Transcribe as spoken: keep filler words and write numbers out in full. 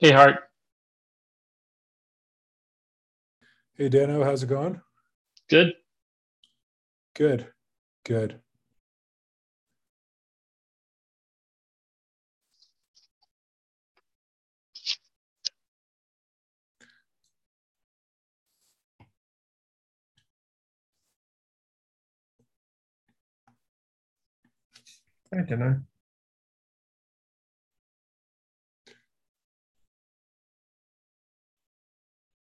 Hey, Hart. Hey Dano, how's it going? Good. Good, good. I don't know.